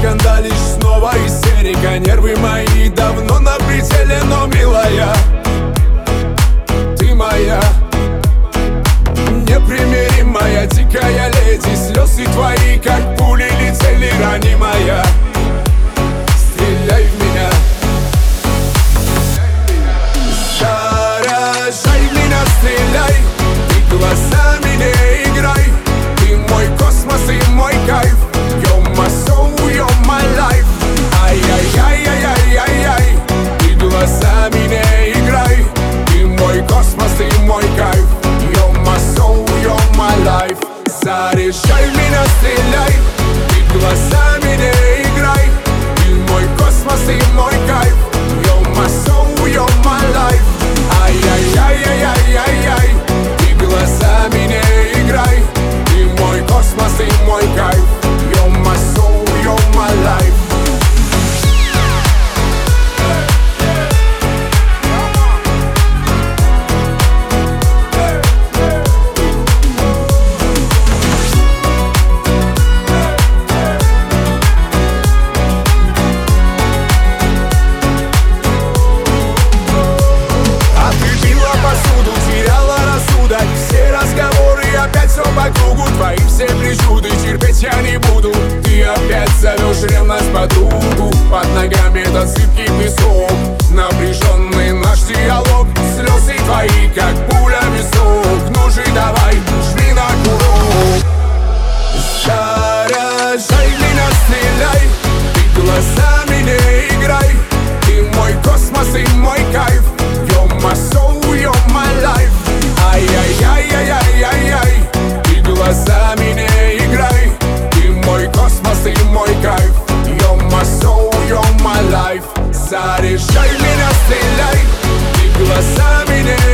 скандалишь снова истерика. Нервы мои давно на пределе, но, милая, ты моя непримиримая, дикая леди. Слезы твои, как пули, летели, ранимая. Стреляй в меня, заражай меня, стреляй. Ты глазами не играй. Ты мой космос и мой кайф. You're my soul, you're my life. Ай-яй-яй-яй-яй-яй. Ты глазами не играй. Ты мой космос и мой кайф. You're my soul, you're my life. Заряжай меня, стреляй. Ты глазами не играй. Ты мой космос и мой кайф. You're my soul, you're my life. Ай-яй-яй-яй-яй-яй. Ты глазами не играй. Ты мой космос и мой кайф. You're my soul, you're my life. Все разговоры опять все по кругу. Твои все причуды терпеть я не буду. Ты опять зовешь ревность подругу. Под ногами этот зыбкий песок. Напряженный наш диалог. Слезы твои, как пуля в висок. Ну же давай, жми на курок. Заражай меня, стреляй. Ты глазами не играй. Ты мой космос и мой кайф. You're my soul, you're my life. Ай-яй-яй-яй-яй-яй. Ты глазами не играй. Ты мой космос и мой кайф. You're my soul, you're my life. Заряжай меня, стреляй. Ты глазами не